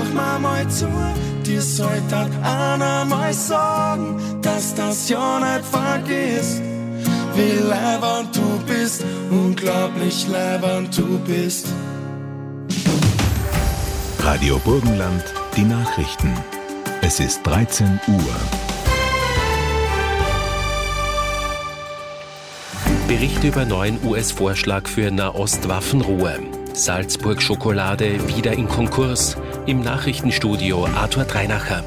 mir mal zu, dir sollte einer mal sagen, dass das ja nicht vergisst. Wie leibend du bist, unglaublich leibend du bist. Radio Burgenland, die Nachrichten. Es ist 13 Uhr. Bericht über neuen US-Vorschlag für Nahost-Waffenruhe. Salzburg-Schokolade wieder in Konkurs. Im Nachrichtenstudio Arthur Dreinacher.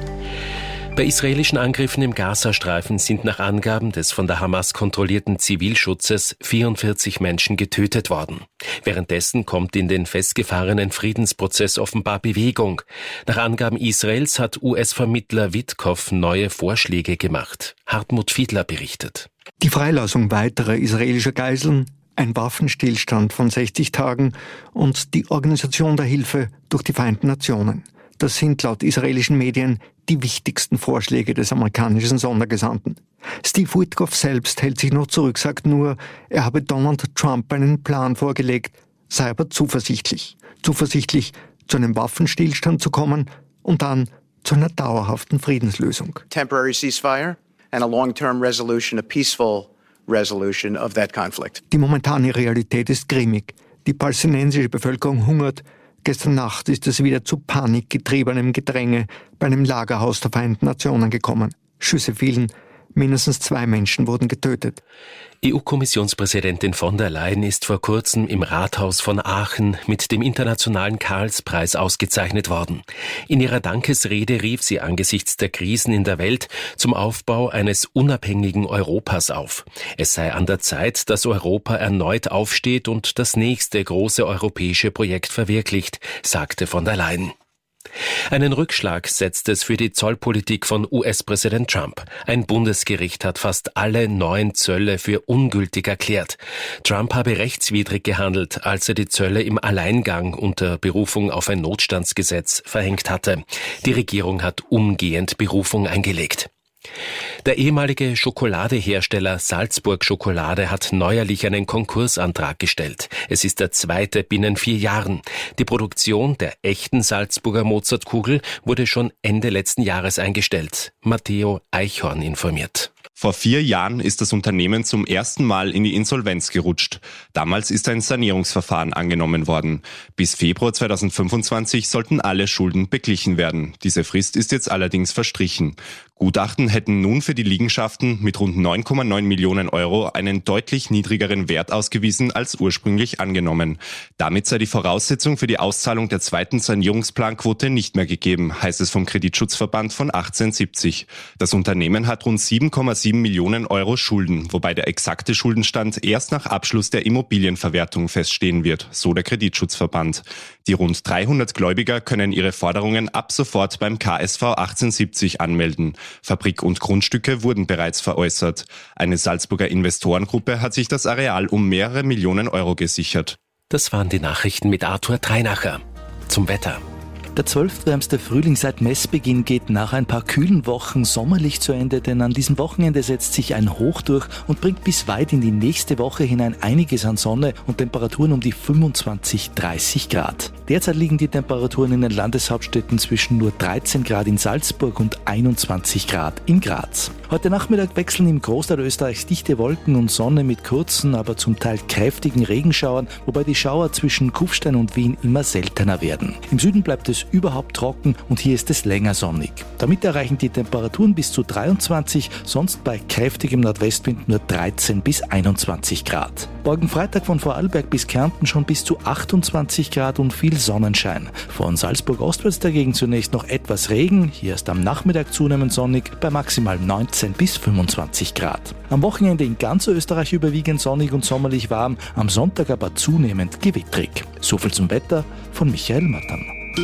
Bei israelischen Angriffen im Gazastreifen sind nach Angaben des von der Hamas kontrollierten Zivilschutzes 44 Menschen getötet worden. Währenddessen kommt in den festgefahrenen Friedensprozess offenbar Bewegung. Nach Angaben Israels hat US-Vermittler Witkow neue Vorschläge gemacht. Hartmut Fiedler berichtet. Die Freilassung weiterer israelischer Geiseln, ein Waffenstillstand von 60 Tagen und die Organisation der Hilfe durch die Vereinten Nationen. Das sind laut israelischen Medien die wichtigsten Vorschläge des amerikanischen Sondergesandten. Steve Witkow selbst hält sich noch zurück, sagt nur, er habe Donald Trump einen Plan vorgelegt, sei aber zuversichtlich. Zuversichtlich, zu einem Waffenstillstand zu kommen und dann zu einer dauerhaften Friedenslösung. Temporary ceasefire and a long-term resolution, a peaceful resolution of that conflict. Die momentane Realität ist grimmig. Die palästinensische Bevölkerung hungert. Gestern Nacht ist es wieder zu panikgetriebenem Gedränge bei einem Lagerhaus der Vereinten Nationen gekommen. Schüsse fielen, mindestens 2 Menschen wurden getötet. EU-Kommissionspräsidentin von der Leyen ist vor kurzem im Rathaus von Aachen mit dem Internationalen Karlspreis ausgezeichnet worden. In ihrer Dankesrede rief sie angesichts der Krisen in der Welt zum Aufbau eines unabhängigen Europas auf. Es sei an der Zeit, dass Europa erneut aufsteht und das nächste große europäische Projekt verwirklicht, sagte von der Leyen. Einen Rückschlag setzt es für die Zollpolitik von US-Präsident Trump. Ein Bundesgericht hat fast alle 9 Zölle für ungültig erklärt. Trump habe rechtswidrig gehandelt, als er die Zölle im Alleingang unter Berufung auf ein Notstandsgesetz verhängt hatte. Die Regierung hat umgehend Berufung eingelegt. Der ehemalige Schokoladehersteller Salzburg Schokolade hat neuerlich einen Konkursantrag gestellt. Es ist der zweite binnen 4 Jahren. Die Produktion der echten Salzburger Mozartkugel wurde schon Ende letzten Jahres eingestellt. Matteo Eichhorn informiert. Vor 4 Jahren ist das Unternehmen zum ersten Mal in die Insolvenz gerutscht. Damals ist ein Sanierungsverfahren angenommen worden. Bis Februar 2025 sollten alle Schulden beglichen werden. Diese Frist ist jetzt allerdings verstrichen. Gutachten hätten nun für die Liegenschaften mit rund 9,9 Millionen Euro einen deutlich niedrigeren Wert ausgewiesen als ursprünglich angenommen. Damit sei die Voraussetzung für die Auszahlung der zweiten Sanierungsplanquote nicht mehr gegeben, heißt es vom Kreditschutzverband von 1870. Das Unternehmen hat rund 7,7 Millionen Euro Schulden, wobei der exakte Schuldenstand erst nach Abschluss der Immobilienverwertung feststehen wird, so der Kreditschutzverband. Die rund 300 Gläubiger können ihre Forderungen ab sofort beim KSV 1870 anmelden. Fabrik und Grundstücke wurden bereits veräußert. Eine Salzburger Investorengruppe hat sich das Areal um mehrere Millionen Euro gesichert. Das waren die Nachrichten mit Arthur Dreinacher. Zum Wetter. Der 12. wärmste Frühling seit Messbeginn geht nach ein paar kühlen Wochen sommerlich zu Ende, denn an diesem Wochenende setzt sich ein Hoch durch und bringt bis weit in die nächste Woche hinein einiges an Sonne und Temperaturen um die 25-30 Grad. Derzeit liegen die Temperaturen in den Landeshauptstädten zwischen nur 13 Grad in Salzburg und 21 Grad in Graz. Heute Nachmittag wechseln im Großteil Österreichs dichte Wolken und Sonne mit kurzen, aber zum Teil kräftigen Regenschauern, wobei die Schauer zwischen Kufstein und Wien immer seltener werden. Im Süden bleibt es überhaupt trocken und hier ist es länger sonnig. Damit erreichen die Temperaturen bis zu 23, sonst bei kräftigem Nordwestwind nur 13 bis 21 Grad. Morgen Freitag von Vorarlberg bis Kärnten schon bis zu 28 Grad und viel Sonnenschein. Von Salzburg ostwärts dagegen zunächst noch etwas Regen, hier ist am Nachmittag zunehmend sonnig bei maximal 19 bis 25 Grad. Am Wochenende in ganz Österreich überwiegend sonnig und sommerlich warm, am Sonntag aber zunehmend gewittrig. Soviel zum Wetter von Michael Mattern.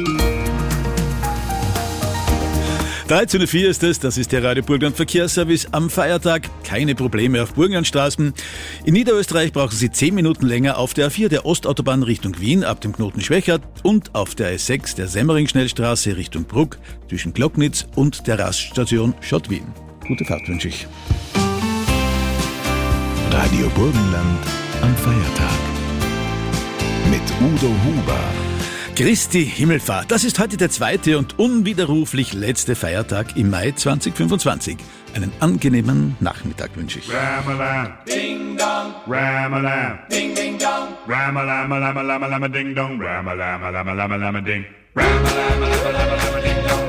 13.04 Uhr ist es, das ist der Radio Burgenland Verkehrsservice am Feiertag. Keine Probleme auf Burgenlandstraßen. In Niederösterreich brauchen Sie 10 Minuten länger auf der A4 der Ostautobahn Richtung Wien ab dem Knoten Schwächert und auf der S6 der Semmering-Schnellstraße Richtung Bruck zwischen Glocknitz und der Raststation Schott-Wien. Gute Fahrt wünsche ich. Radio Burgenland am Feiertag mit Udo Huber. Christi Himmelfahrt. Das ist heute der zweite und unwiderruflich letzte Feiertag im Mai 2025. Einen angenehmen Nachmittag wünsche ich. Ram-a-lam, ding dong, ram-a-lam, ding ding dong, ram-a-lam, lam-a-lam, lam-a ding dong, ram-a-lam, lam-a-lam, ding, ram-a-lam, lam-a-lam, ding dong,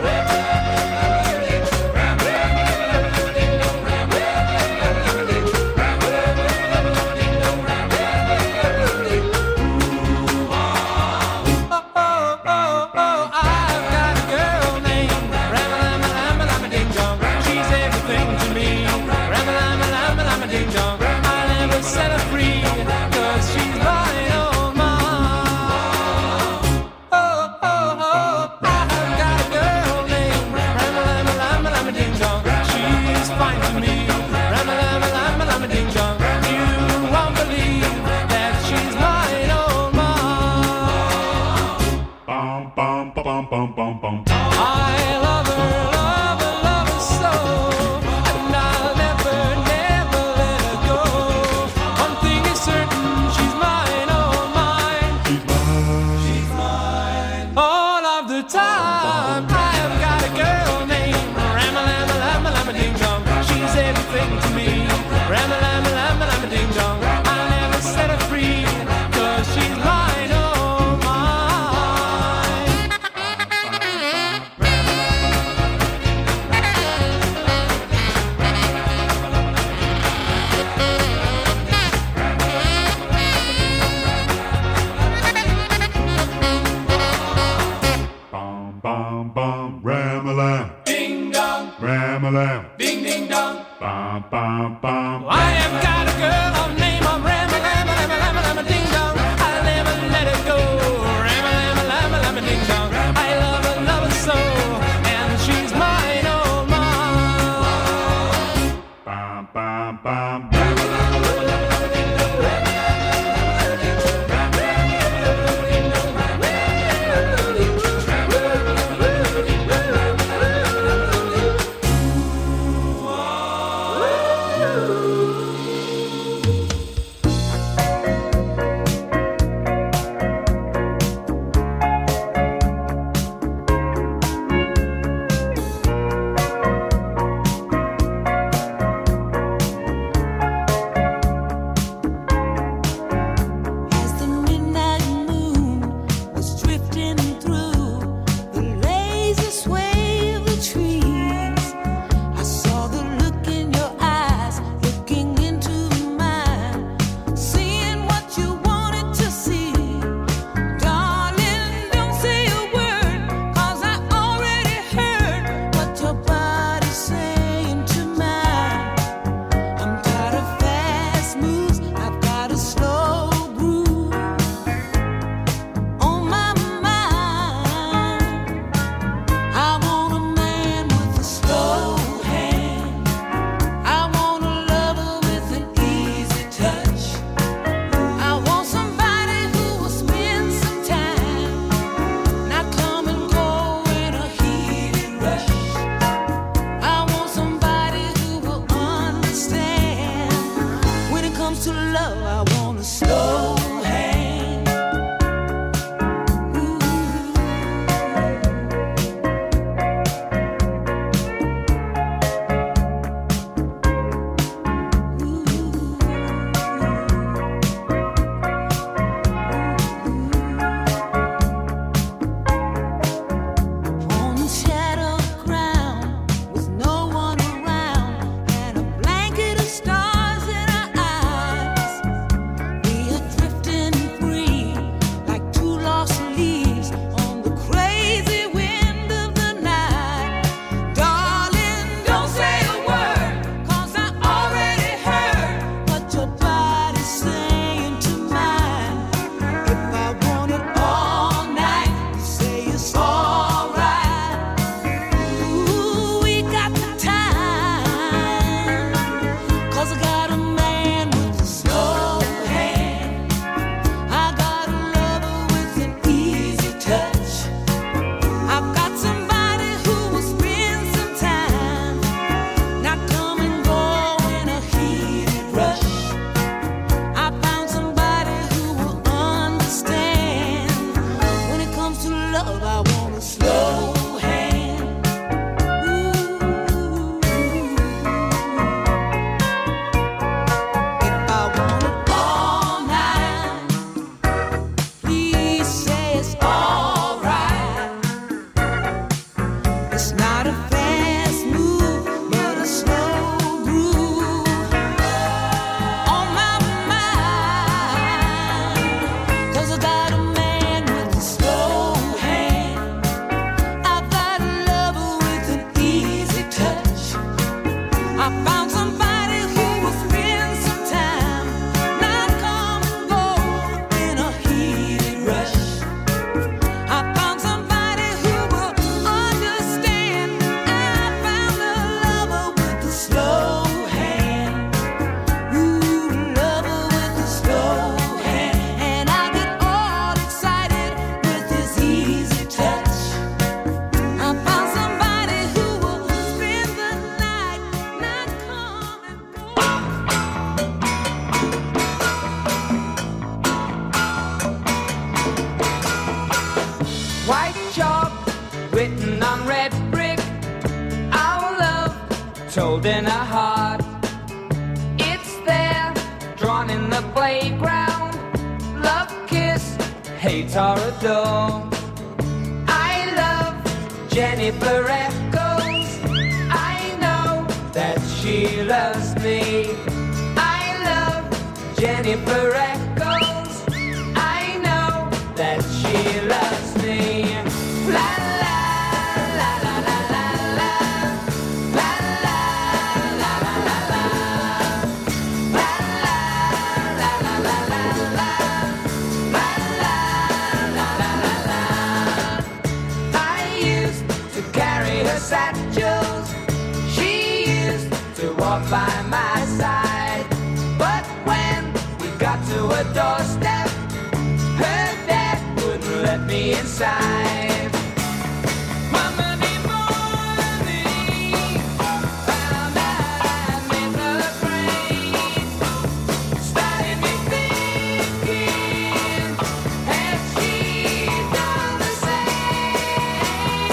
White chalk written on red brick, our love told in a heart. It's there, drawn in the playground. Love, kiss, hate or adore. I love Jennifer Echoes. I know that she loves me. I love Jennifer Echoes. I know that she loves me. La la la la la la la. La la la la la la. La la la la la la. La la la la la. I used to carry her satchels. She used to walk by my side. But when we got to a doorstep, her dad wouldn't let me inside. Monday morning, found out I made her brain. Started me thinking, had she done the same?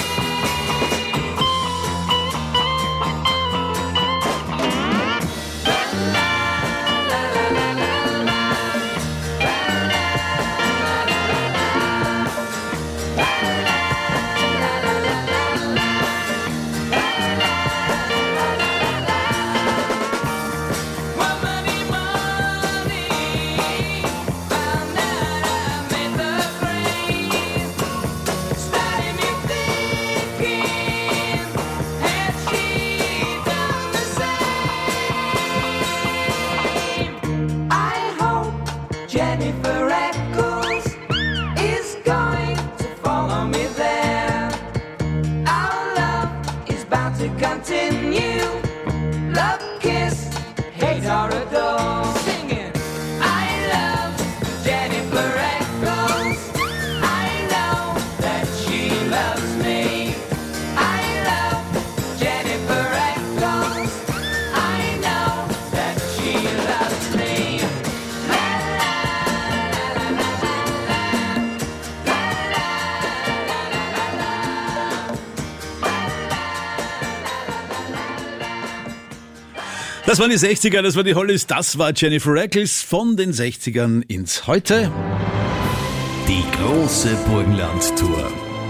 La la la la la la. Jennifer Echoes is going to follow me there. Our love is bound to continue. Love, kiss, hate or adore. Singing, I love Jennifer Echoes. I know that she loves me. I love Jennifer Echoes. I know that she loves me. Das waren die 60er, das war die Hollies, das war Jennifer Eccles von den 60ern ins Heute. Die große Burgenland-Tour.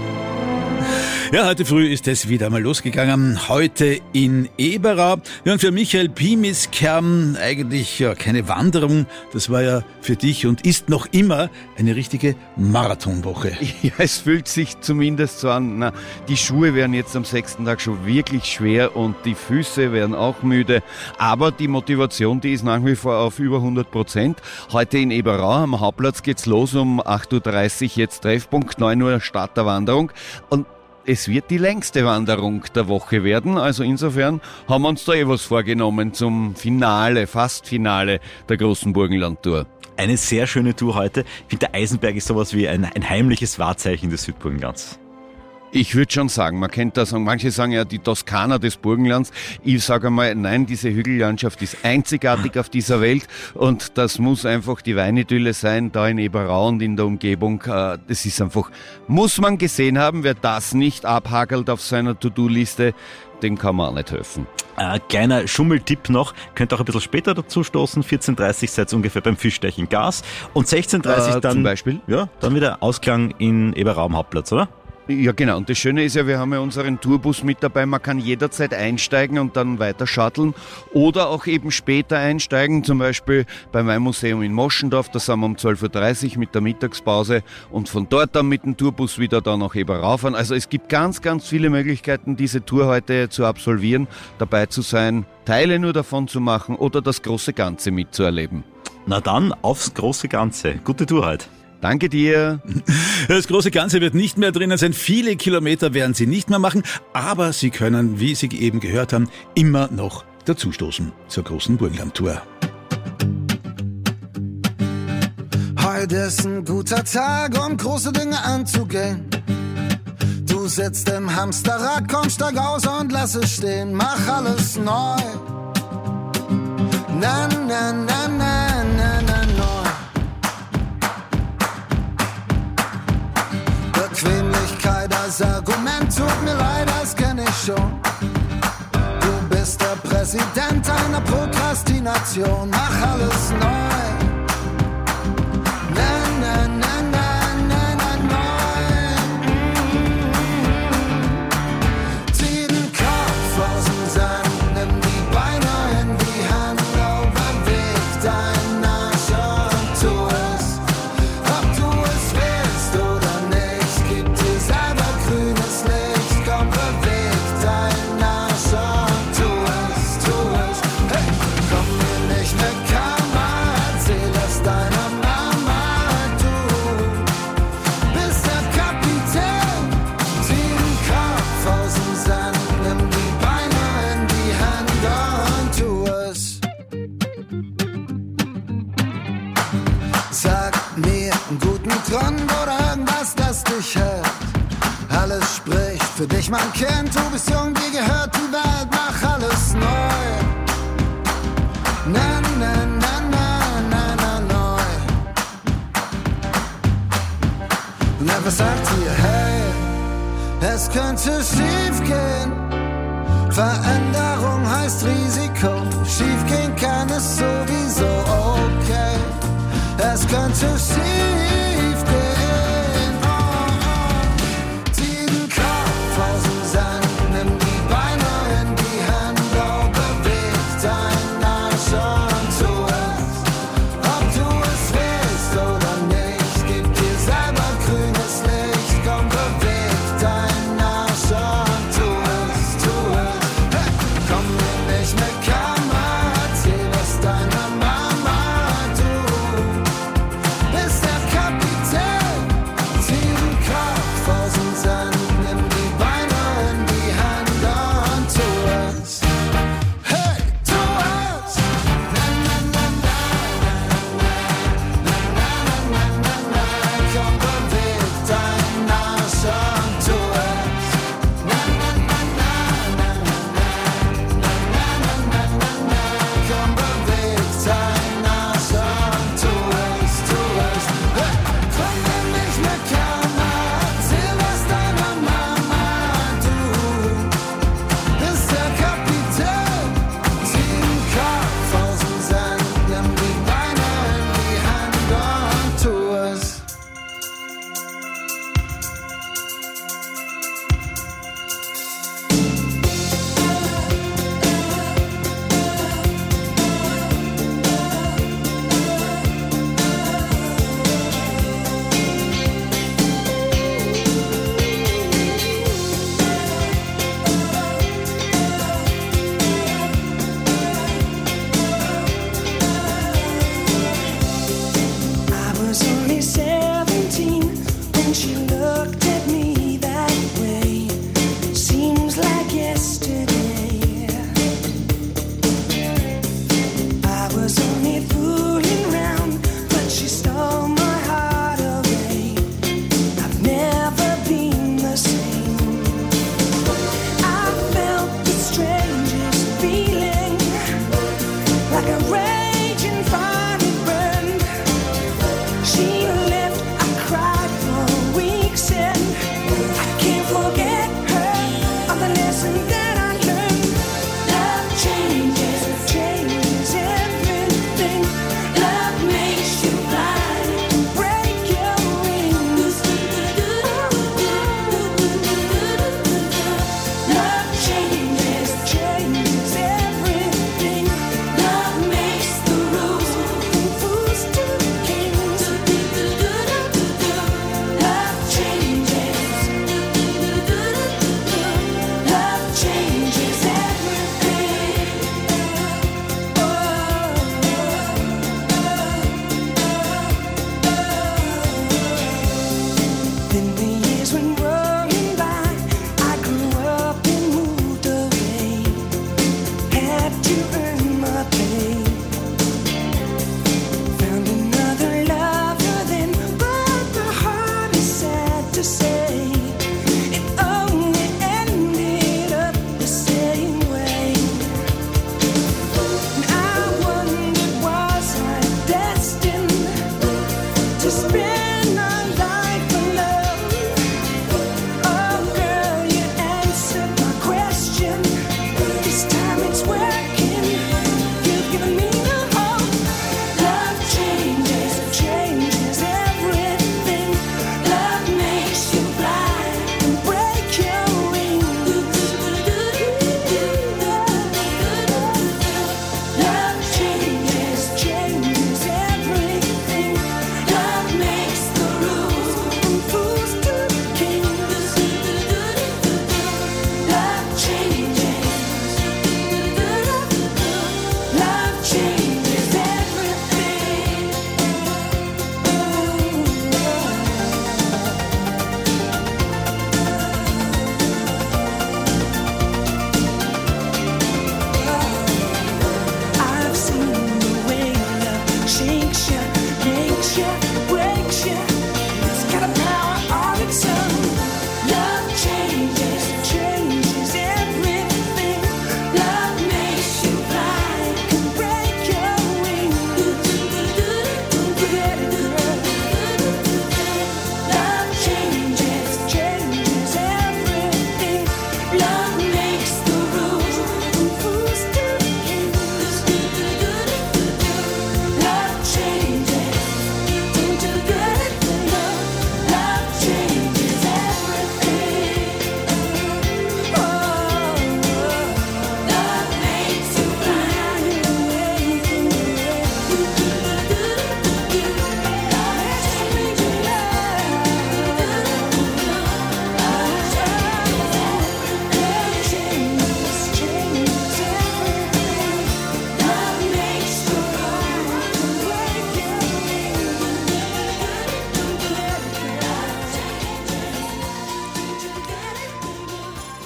Ja, heute früh ist es wieder mal losgegangen. Heute in Eberau. Ja, und für Michael Pimiskern eigentlich ja keine Wanderung. Das war ja für dich und ist noch immer eine richtige Marathonwoche. Ja, es fühlt sich zumindest so an. Na, die Schuhe werden jetzt am 6. Tag schon wirklich schwer und die Füße werden auch müde. Aber die Motivation, die ist nach wie vor auf über 100%. Heute in Eberau am Hauptplatz geht's los um 8.30 Uhr. Jetzt Treffpunkt, 9 Uhr Start der Wanderung. Und es wird die längste Wanderung der Woche werden, also insofern haben wir uns da was vorgenommen zum Finale, fast Finale der großen Burgenland-Tour. Eine sehr schöne Tour heute. Ich finde, der Eisenberg ist sowas wie ein heimliches Wahrzeichen des Südburgenlands. Ich würde schon sagen, man kennt das, und manche sagen ja die Toskana des Burgenlands. Ich sage einmal, nein, diese Hügellandschaft ist einzigartig auf dieser Welt und das muss einfach die Weinidylle sein, da in Eberau und in der Umgebung. Das ist einfach, muss man gesehen haben, wer das nicht abhakelt auf seiner To-Do-Liste, dem kann man auch nicht helfen. Kleiner Schummeltipp noch, könnt auch ein bisschen später dazu stoßen, 14.30 Uhr seid ihr ungefähr beim Fischteich in Gas und 16.30 Uhr dann, zum Beispiel? Ja, dann wieder Ausklang in Eberau am Hauptplatz, oder? Ja, genau. Und das Schöne ist ja, wir haben ja unseren Tourbus mit dabei. Man kann jederzeit einsteigen und dann weiter shutteln oder auch eben später einsteigen, zum Beispiel beim Weinmuseum in Moschendorf. Da sind wir um 12.30 Uhr mit der Mittagspause und von dort dann mit dem Tourbus wieder dann nach Eberau fahren. Also es gibt ganz, ganz viele Möglichkeiten, diese Tour heute zu absolvieren, dabei zu sein, Teile nur davon zu machen oder das große Ganze mitzuerleben. Na dann, aufs große Ganze. Gute Tour heute. Danke dir. Das große Ganze wird nicht mehr drinnen sein. Viele Kilometer werden Sie nicht mehr machen, aber Sie können, wie Sie eben gehört haben, immer noch dazustoßen zur großen Burgenland-Tour. Heute ist ein guter Tag, um große Dinge anzugehen. Du sitzt im Hamsterrad, komm, steig aus und lass es stehen. Mach alles neu. Na, na, na, na, na, na, neu. Bequemlichkeit Das Argument tut mir leid, das kenn ich schon. Du bist der Präsident einer Prokrastination. Mach alles neu. Na, na, na, na, na, na, neu. Zieh den Kopf aus dem Sand, nimm die Beine in die Hand, oh, beweg dein Arsch und tu es. Ob du es willst oder nicht, gib dir selber grünes Licht. Komm, beweg dein Arsch und tu es. Hey, komm mir nicht mit Karma, erzähl es deiner Mama. Du bist der Kapitän, zieh den Kopf aus dem Sand, nimm die Beine in die Hand und tu es. Sag mir einen guten Grund oder irgendwas, das dich hält. Alles spricht für dich, mein Kind. Du bist jung, dir gehört die Welt. Mach alles neu. Na, na, na, na, na, na, neu. Und etwas sagt dir, hey, es könnte schief gehen. Veränderung heißt Risiko. Schief gehen kann es sowieso, okay. Es könnte schief gehen. Oh, oh. Zieh den Kopf aus dem Sand, nimm die Beine in die Hand, oh, beweg dein Arsch und tu es. Ob du es willst oder nicht, gib dir selber grünes Licht. Komm, beweg dein Arsch und tu es. Hey, komm mir nicht mit Karma, erzähl es deiner Mama. Du bist der Kapitän.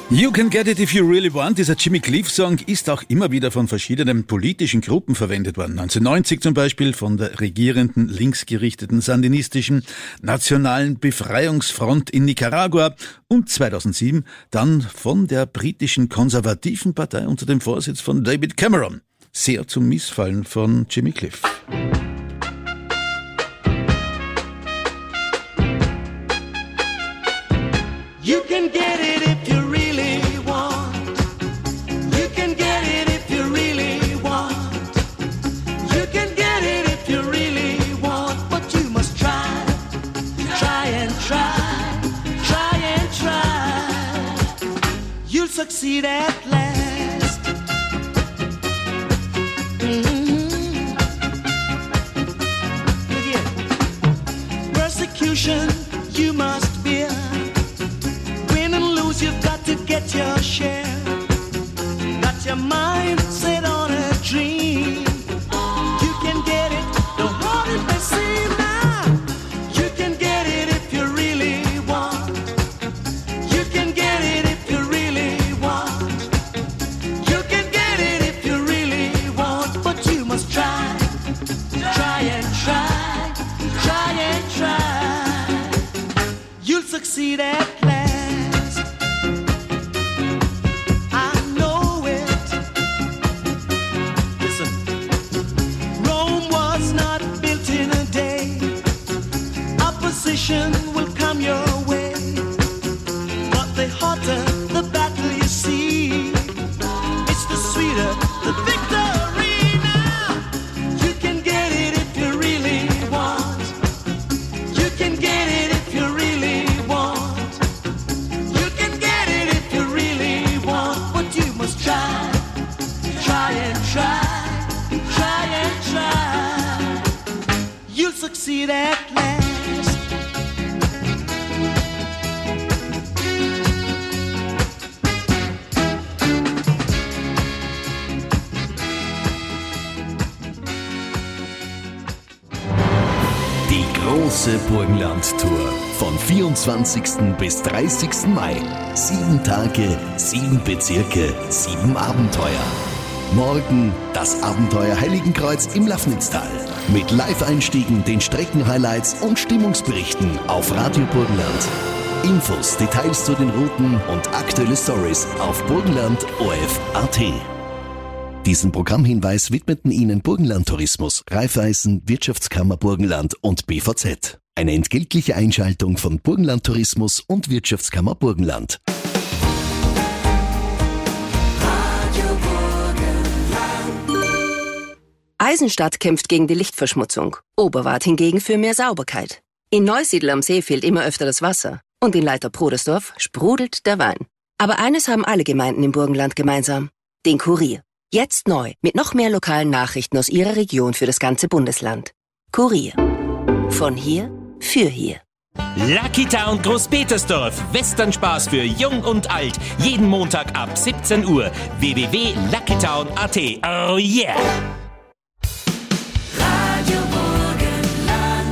You Can Get It If You Really Want, dieser Jimmy Cliff-Song, ist auch immer wieder von verschiedenen politischen Gruppen verwendet worden. 1990 zum Beispiel von der regierenden linksgerichteten sandinistischen Nationalen Befreiungsfront in Nicaragua und 2007 dann von der britischen konservativen Partei unter dem Vorsitz von David Cameron. Sehr zum Missfallen von Jimmy Cliff. You can get it if you really want. You can get it if you really want. You can get it if you really want. But you must try, try and try, try and try. You'll succeed at last. Persecution you must bear. You've got to get your share. Got your mind set on a dream. You can get it, the hard it may seem now. You can get it if you really want. You can get it if you really want. You can get it if you really want. But you must try, try and try, try and try. You'll succeed at last. Will come your way, but the hotter the battle you see, it's the sweeter the victory. Now you can get it if you really want. You can get it if you really want. You can get it if you really want. But you must try, try and try, try and try. You'll succeed at last. Große Burgenland-Tour von 24. bis 30. Mai. 7 Tage, 7 Bezirke, 7 Abenteuer. Morgen das Abenteuer Heiligenkreuz im Lafnitztal. Mit Live-Einstiegen, den Streckenhighlights und Stimmungsberichten auf Radio Burgenland. Infos, Details zu den Routen und aktuelle Stories auf burgenland.orf.at. Diesen Programmhinweis widmeten Ihnen Burgenland Tourismus, Raiffeisen, Wirtschaftskammer Burgenland und BVZ. Eine entgeltliche Einschaltung von Burgenland Tourismus und Wirtschaftskammer Burgenland. Eisenstadt kämpft gegen die Lichtverschmutzung. Oberwart hingegen für mehr Sauberkeit. In Neusiedl am See fehlt immer öfter das Wasser. Und in Leiter-Prodersdorf sprudelt der Wein. Aber eines haben alle Gemeinden im Burgenland gemeinsam: den Kurier. Jetzt neu, mit noch mehr lokalen Nachrichten aus Ihrer Region für das ganze Bundesland. Kurier. Von hier für hier. Lucky Town Großpetersdorf. Westernspaß für Jung und Alt. Jeden Montag ab 17 Uhr. www.luckytown.at. Oh yeah! Radio Burgenland.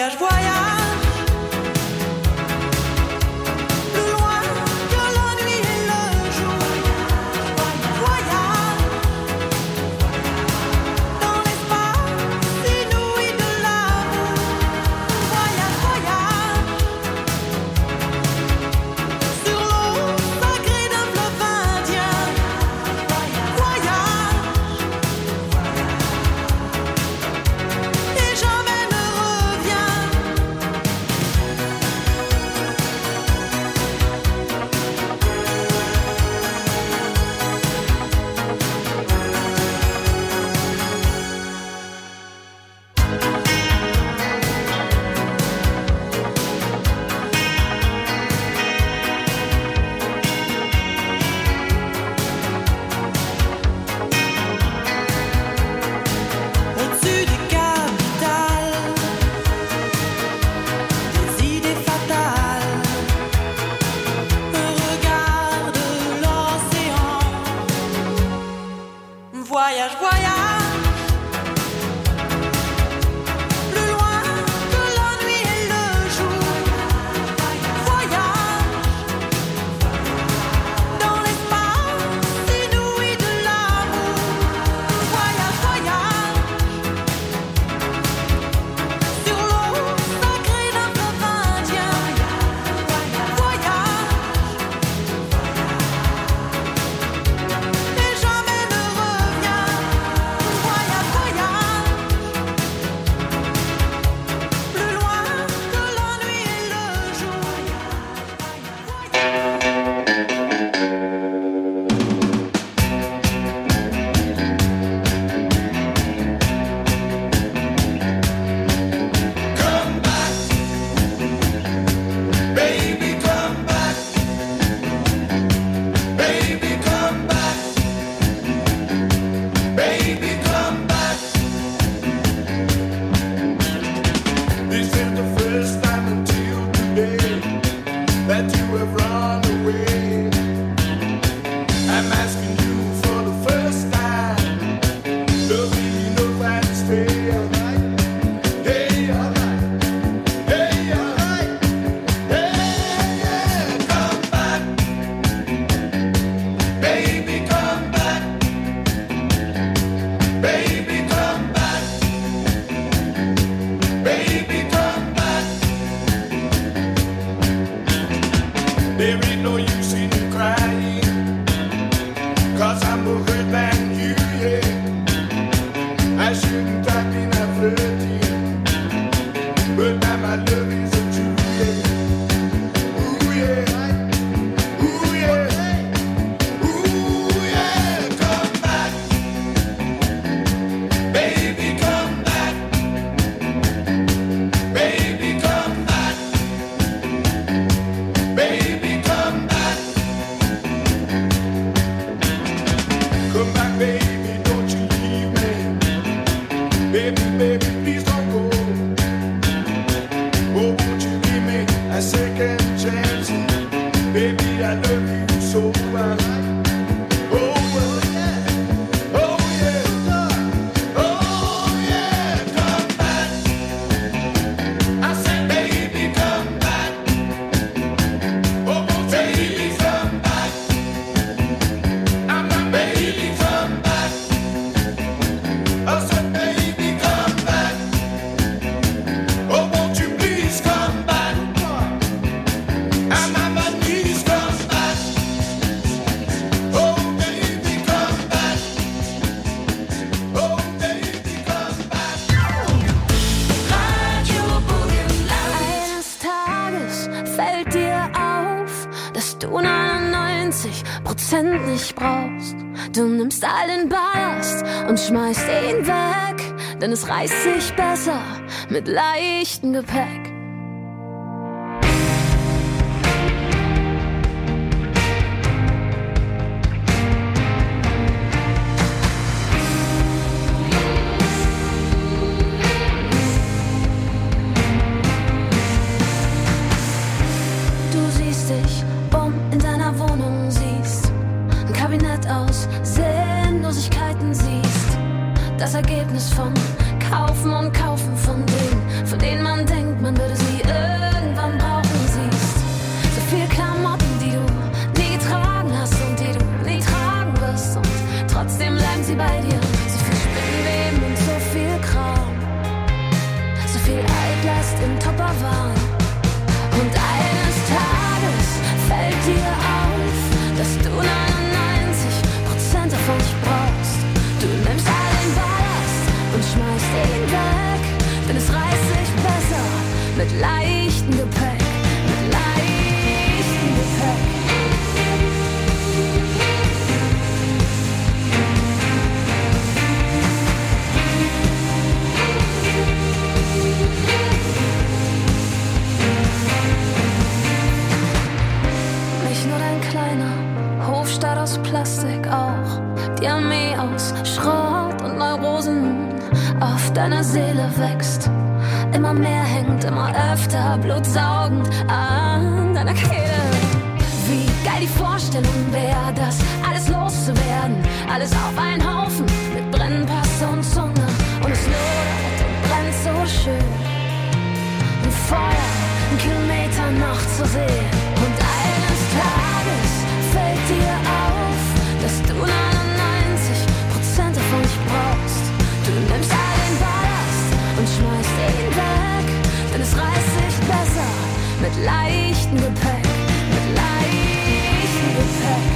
Voyage, voyage. Voyage, voyage. Nicht brauchst. Du nimmst all den Ballast und schmeißt ihn weg, denn es reißt sich besser mit leichtem Gepäck. Du siehst dich in deiner Wohnung, siehst ein Kabinett aus Sinnlosigkeiten, siehst das Ergebnis von Kaufen und Kaufen von Dingen, von denen man denkt, man würde sie irgendwann brauchen. Siehst so viel Klamotten, die du nie getragen hast und die du nie tragen wirst, und trotzdem bleiben sie bei dir. So viel Spinnweben und so viel Kram, so viel Altlast im Tupperwaren. Und eines Tages fällt dir auf, dass du 99% davon nicht brauchst. Du nimmst all den Ballast und schmeißt ihn weg, denn es reißt sich besser mit leichtem Gepäck, mit leichtem Gepäck. Nicht nur dein kleiner Hofstaat aus Plastik, auch die Armee aus Schrott und Neurosen auf deiner Seele wächst. Immer mehr hängt, immer öfter blutsaugend an deiner Kehle. Wie geil die Vorstellung wäre, das alles loszuwerden, alles auf einen Haufen mit Brennpaste und Zunge, und es lodert und brennt so schön. Ein Feuer, ein Kilometer noch zu sehen. Und eines Tages fällt dir auf, dass du 99% davon nicht brauchst. Du nimmst all den Ballast und schmeißt ihn weg, denn es reißt sich besser mit leichtem Gepäck, mit leichtem Gepäck.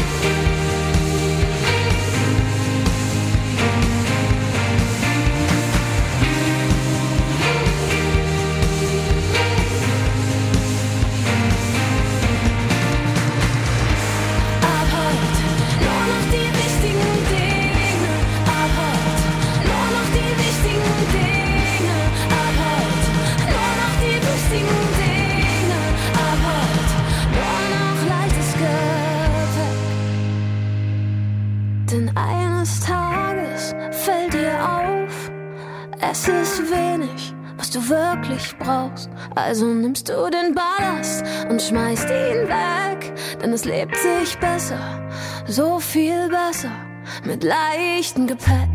Denn eines Tages fällt dir auf, es ist wenig, was du wirklich brauchst. Also nimmst du den Ballast und schmeißt ihn weg, denn es lebt sich besser, so viel besser, mit leichtem Gepäck.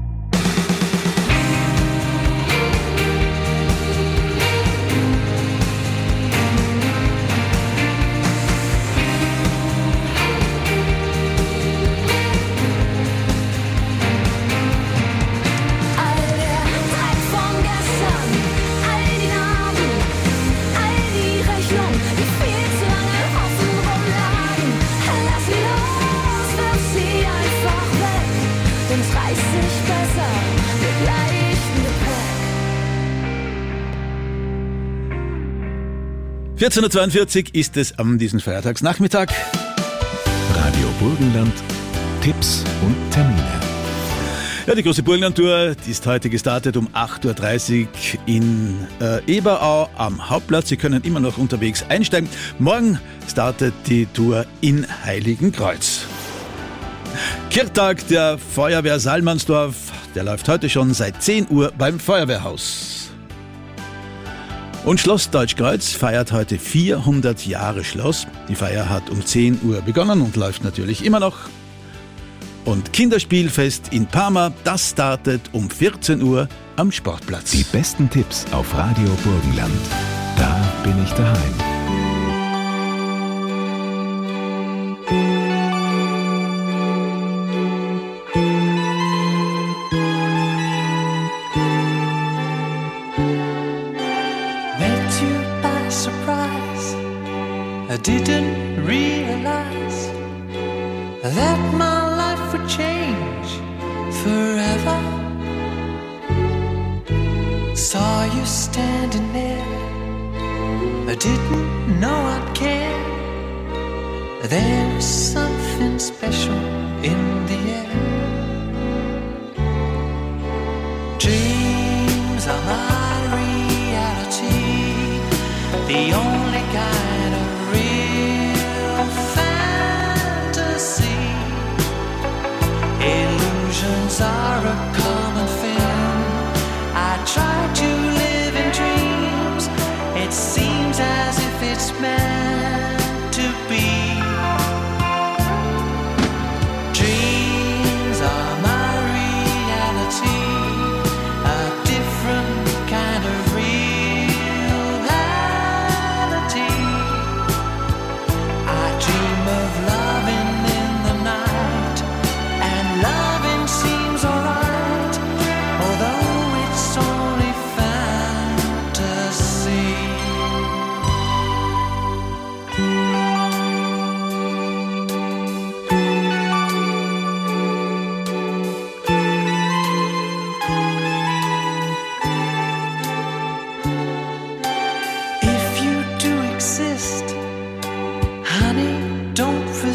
Es reißt sich besser mit leichtem Gepäck. 14.42 Uhr ist es am diesem Feiertagsnachmittag. Radio Burgenland, Tipps und Termine. Ja, die große Burgenland-Tour, die ist heute gestartet um 8.30 Uhr in Eberau am Hauptplatz. Sie können immer noch unterwegs einsteigen. Morgen startet die Tour in Heiligenkreuz. Kirchtag der Feuerwehr Salmansdorf, der läuft heute schon seit 10 Uhr beim Feuerwehrhaus. Und Schloss Deutschkreuz feiert heute 400 Jahre Schloss. Die Feier hat um 10 Uhr begonnen und läuft natürlich immer noch. Und Kinderspielfest in Parma, das startet um 14 Uhr am Sportplatz. Die besten Tipps auf Radio Burgenland. Da bin ich daheim. I didn't realize that my life would change forever. Saw you standing there, I didn't know I'd care. There was something special in the air. Dreams are my reality, the only kind of real fantasy. Illusions are a common thing. I try to live in dreams. It seems as if it's meant to be. Dreams are my reality.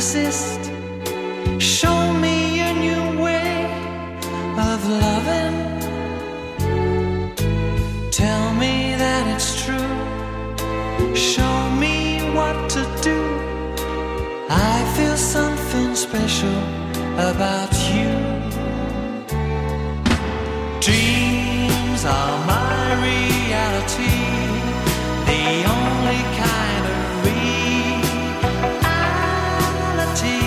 resist. Show me your new way of loving. Tell me that it's true. Show me what to do. I feel something special about you. Dreams are my reality, the only kind of reality.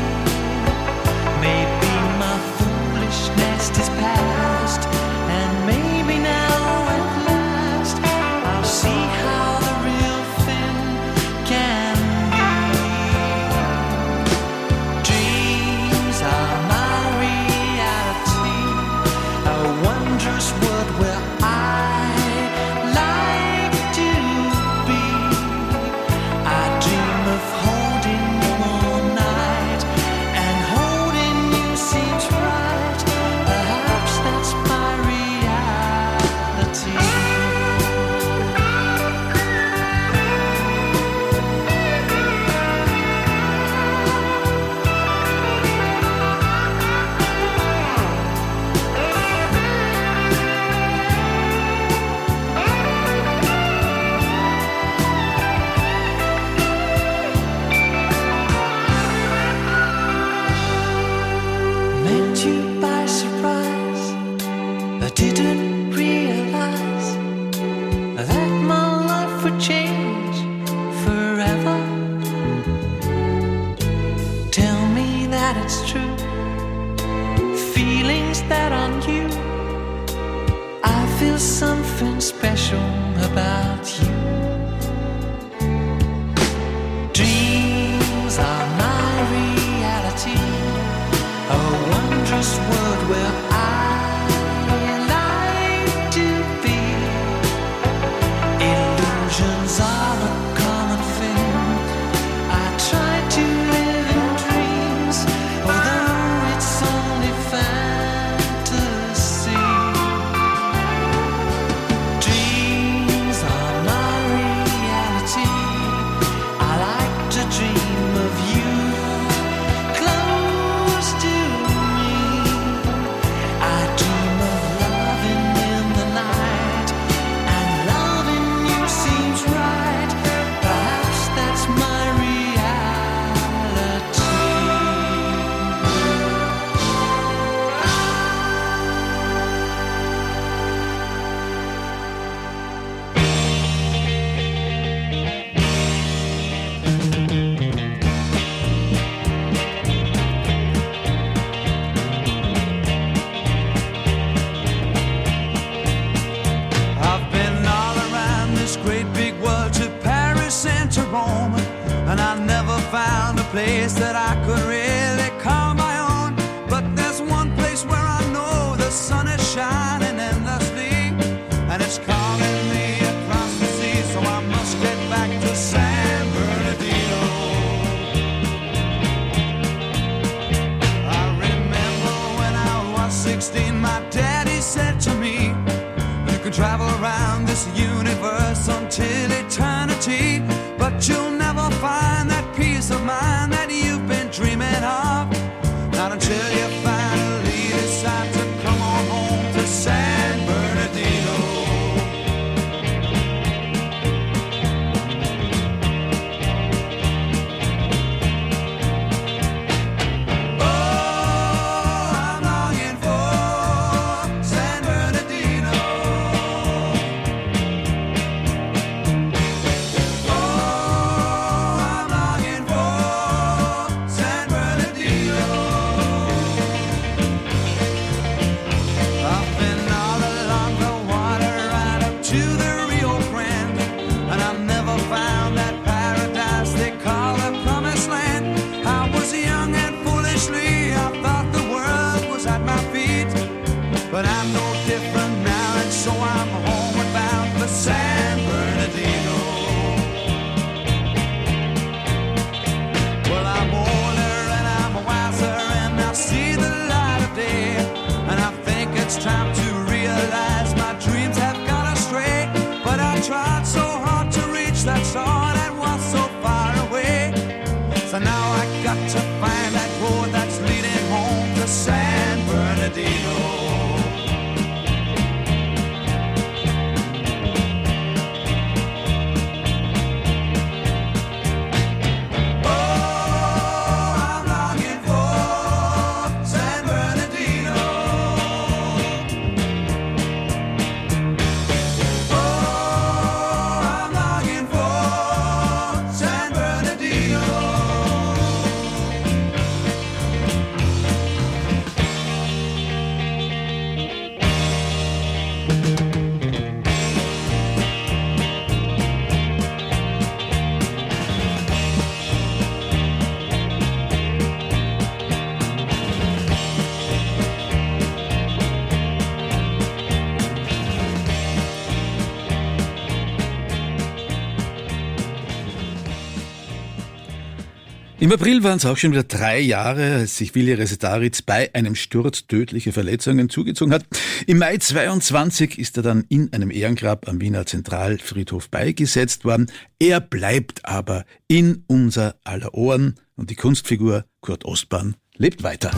Maybe my foolishness is past, and maybe now at last I'll see how the real thing can be. Dreams are my reality, a wondrous world where I like to be. I dream of holding you all night, and holding you seems right. Perhaps that's my reality. Met you by surprise. I didn't realize that my life would change forever. Tell me that it's true. Feelings that are new. I feel something special about you. Dreams are my reality, a wondrous world where I like to be. Illusions are a common thing. I try to live in dreams, although it's only fantasy. Dreams are my reality. I like to dream of you close to me. I dream of loving in the night, and loving you seems right. Perhaps that's my reality. I've been all around this great big world, to Paris and to Rome, and I never found a place that I could really call my own. But there's one place where I know the sun is shining endlessly, and it's calling me across the sea, so I must get back to San Bernardino. I remember when I was 16, my daddy said to me, you can travel around this universe until eternity, but you'll never find that peace of mind that you've been dreaming Im April waren es auch schon wieder 3 Jahre, als sich Willi Resetaritz bei einem Sturz tödliche Verletzungen zugezogen hat. Im Mai 22 ist er dann in einem Ehrengrab am Wiener Zentralfriedhof beigesetzt worden. Er bleibt aber in unser aller Ohren und die Kunstfigur Kurt Ostbahn lebt weiter.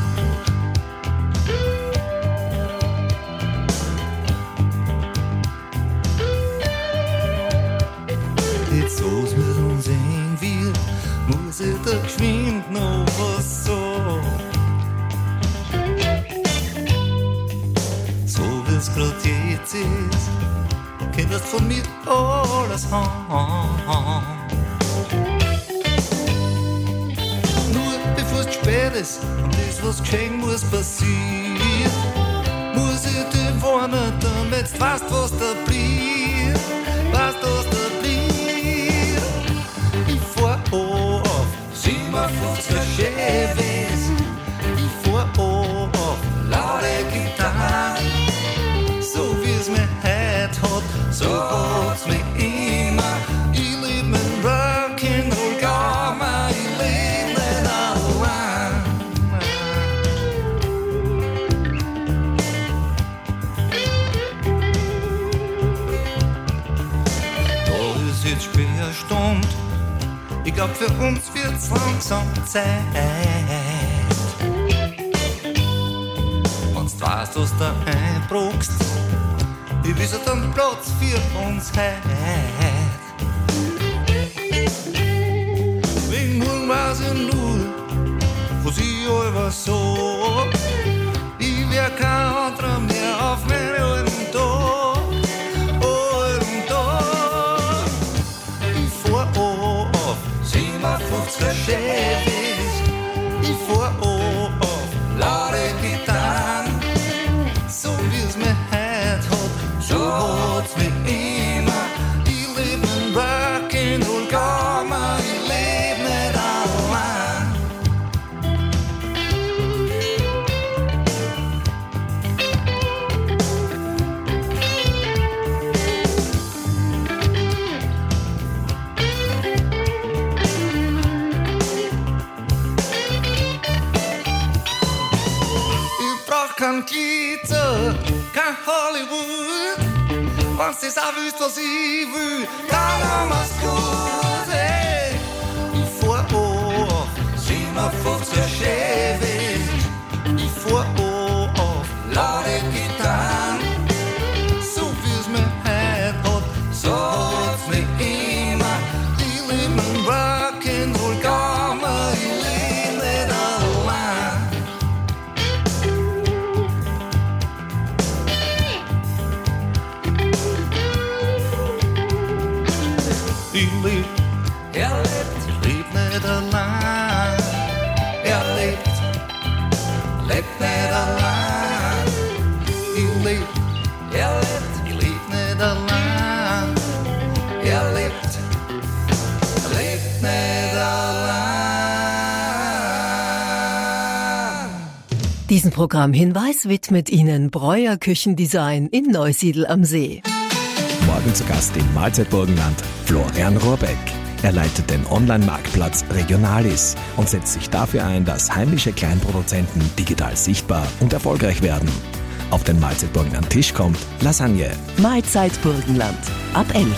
Jetzt los mit uns eng wird, muss ich da geschwind noch was sagen. So wie's grad jetzt ist, könntest von mir alles haben. Nur bevor es spät ist und das, was geschehen muss, passiert, muss ich dir warnen, damit du weißt, was da blieb, weißt, was da blieb. Ich fahr auf 57er Chevys, ich fahr auf laute Gitarren, so wie's mir heut hat, so hat's mich immer. Ich lieb mein Rock'n'Roll Gamma, ich leb nicht allein. Da ist jetzt schwer Stund, ich glaub für uns wird's langsam Zeit. Wenn's weißt, was da einbruchst, ich wisse dann Platz für uns heut. Wegen morgen weiß ich nur, was ich allweil sag. Ich wär kein anderer mehr auf meinen alten Tag, alten Tag. Ich fahr auf 57er Chevys, ich fahr auf laute Gitarren, so wie's mir heut hat, so hat's mich immer. Ich leb in Rock'n'Roll Gamma, ich leb nicht allein. Ich brauch kein Glitzer, kein Hollywood. Wenn's das auch willst, was ich will, dann mach's gut, ey. Ich fahr auf 57er Chevys, ich fahr auf laute Gitarren, so wie's mir heut hat, so hat's mich immer. Ich leb mein Rock'n'Roll Gamma, ich leb nicht allein. Ich leb, er lebt, ich leb nicht allein. Er lebt nicht allein. Ich leb, er lebt, ich leb nicht allein. Er lebt nicht allein. Diesen Programmhinweis widmet Ihnen Breuer Küchendesign in Neusiedl am See. Morgen zu Gast im Mahlzeitburgenland Florian Rohrbeck. Er leitet den Online-Marktplatz Regionalis und setzt sich dafür ein, dass heimische Kleinproduzenten digital sichtbar und erfolgreich werden. Auf den Mahlzeitburgenland Tisch kommt Lasagne. Mahlzeitburgenland ab 11.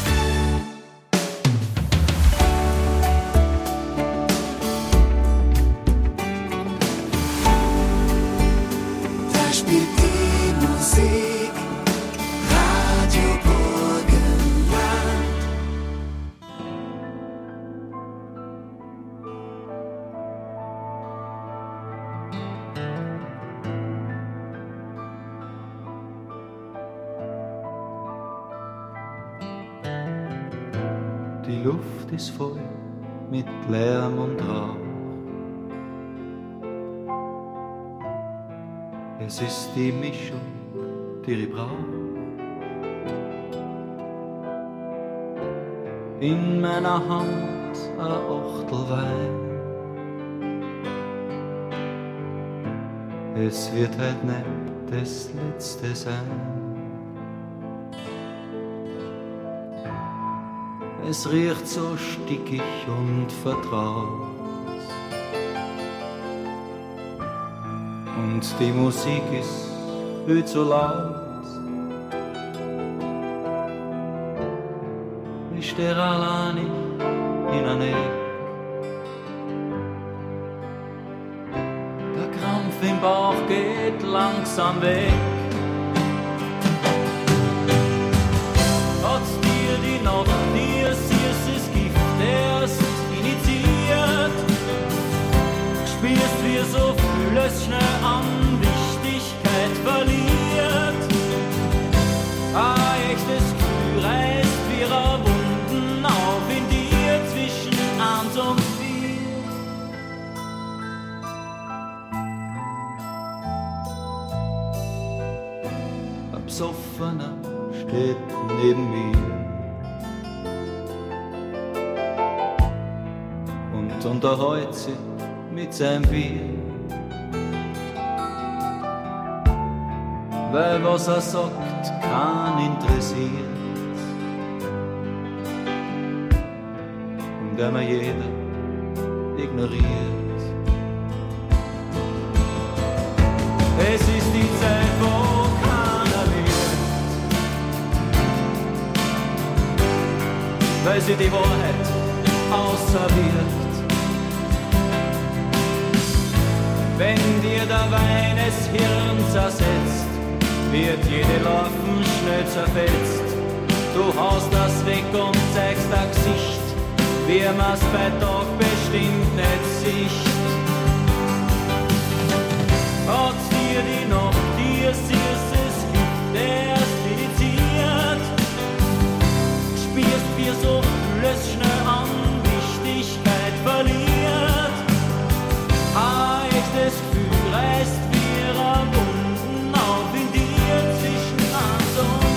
Da spielt die Musik, Radio Burgenland. Die Luft ist voll mit Lärm und Rauch. Es ist die Mischung, die ich brauch. In meiner Hand ein Achtel Wein. Es wird halt nicht das Letzte sein. Es riecht so stickig und vertraut. und die Musik ist viel zu laut. Ich stehe allein in einer Ecke. Der Krampf im Bauch geht langsam weg. Hat's dir die Nacht, dir süßes Gift erst initiiert? Spürst, wie so vieles schnell an Wichtigkeit verliert. Ein echtes Gefühl reißt wie Wunden auf in dir zwischen 1 und 4. Ein Besoffener steht neben mir und unterhält sich mit seinem Bier. Weil was sagt, keinen interessiert. Und der mir jeder ignoriert. Es ist die Zeit, wo keiner wird, weil sie die Wahrheit auserwirkt. Wenn dir der Wein das Hirn zersetzt, wird jede Larven schnell zerfetzt. Du haust das weg und zeigst dein Gesicht, wie man's bei Tag bestimmt nicht sieht. Hat's dir die Nacht, dir süßes Gift erst initiiert? Spürst, wie so vieles schnell an Wichtigkeit verliert. Ein echtes Gefühl reißt wie Wunden auf in dir zwischen 1 und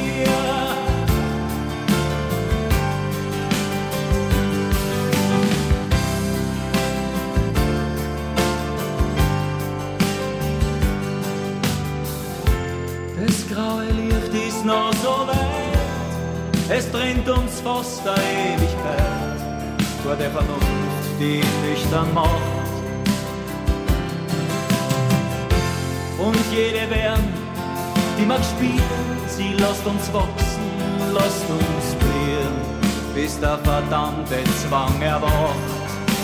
4. Das graue Licht ist noch so weit, es trennt uns fast der Ewigkeit vor der Vernunft, die nüchtern macht. Und jede Wärme, die mag spielen, sie lässt uns wachsen, lässt uns blühen, bis der verdammte Zwang erwacht.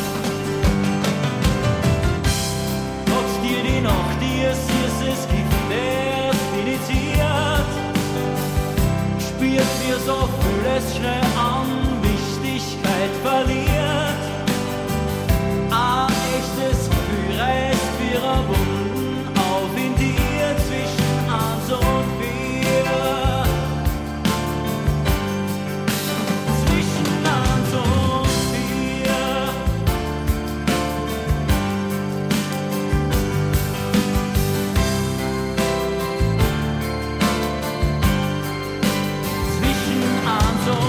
Hat's dir die Nacht, dir süßes Gift erst initiiert? Spürt, wie so vieles schnell an Wichtigkeit verliert. Ein echtes Gefühl reißt wie Wunden auf in dir zwischen 1 und 4. Zwischen 1 und 4. Zwischen 1 und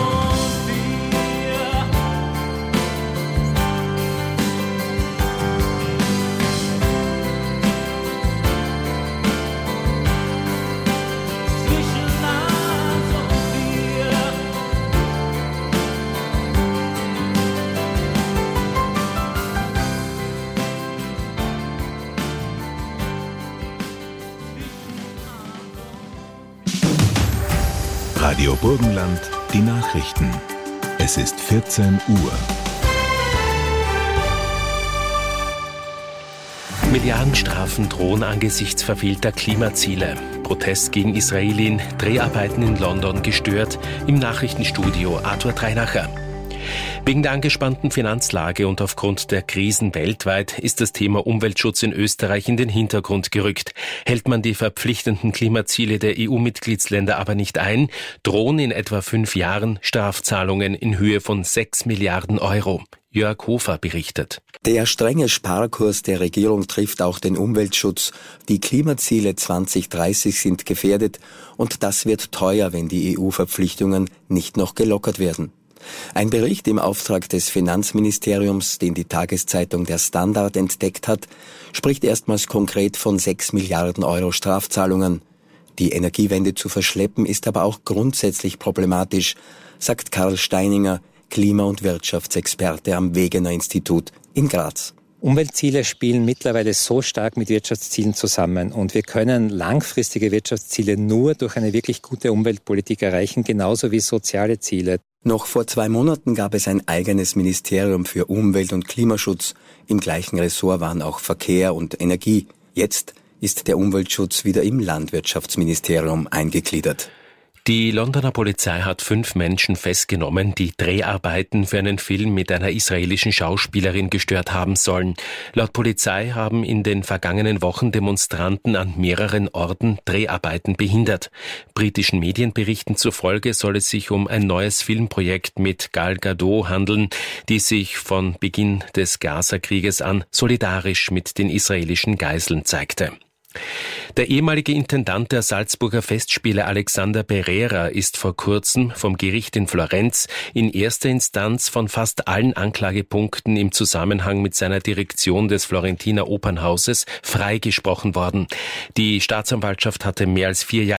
4. Radio Burgenland, die Nachrichten. Es ist 14 Uhr. Milliardenstrafen drohen angesichts verfehlter Klimaziele. Protest gegen Israelin, Dreharbeiten in London gestört. Im Nachrichtenstudio Arthur Treinacher. Wegen der angespannten Finanzlage und aufgrund der Krisen weltweit ist das Thema Umweltschutz in Österreich in den Hintergrund gerückt. Hält man die verpflichtenden Klimaziele der EU-Mitgliedsländer aber nicht ein, drohen in etwa 5 Jahren Strafzahlungen in Höhe von 6 Milliarden Euro. Jörg Hofer berichtet. Der strenge Sparkurs der Regierung trifft auch den Umweltschutz. Die Klimaziele 2030 sind gefährdet und das wird teuer, wenn die EU-Verpflichtungen nicht noch gelockert werden. Ein Bericht im Auftrag des Finanzministeriums, den die Tageszeitung Der Standard entdeckt hat, spricht erstmals konkret von 6 Milliarden Euro Strafzahlungen. Die Energiewende zu verschleppen ist aber auch grundsätzlich problematisch, sagt Karl Steininger, Klima- und Wirtschaftsexperte am Wegener Institut in Graz. Umweltziele spielen mittlerweile so stark mit Wirtschaftszielen zusammen und wir können langfristige Wirtschaftsziele nur durch eine wirklich gute Umweltpolitik erreichen, genauso wie soziale Ziele. Noch vor 2 Monaten gab es ein eigenes Ministerium für Umwelt- und Klimaschutz. Im gleichen Ressort waren auch Verkehr und Energie. Jetzt ist der Umweltschutz wieder im Landwirtschaftsministerium eingegliedert. Die Londoner Polizei hat 5 Menschen festgenommen, die Dreharbeiten für einen Film mit einer israelischen Schauspielerin gestört haben sollen. Laut Polizei haben in den vergangenen Wochen Demonstranten an mehreren Orten Dreharbeiten behindert. Britischen Medienberichten zufolge soll es sich um ein neues Filmprojekt mit Gal Gadot handeln, die sich von Beginn des Gaza-Krieges an solidarisch mit den israelischen Geiseln zeigte. Der ehemalige Intendant der Salzburger Festspiele Alexander Pereira ist vor kurzem vom Gericht in Florenz in erster Instanz von fast allen Anklagepunkten im Zusammenhang mit seiner Direktion des Florentiner Opernhauses freigesprochen worden. Die Staatsanwaltschaft hatte mehr als 4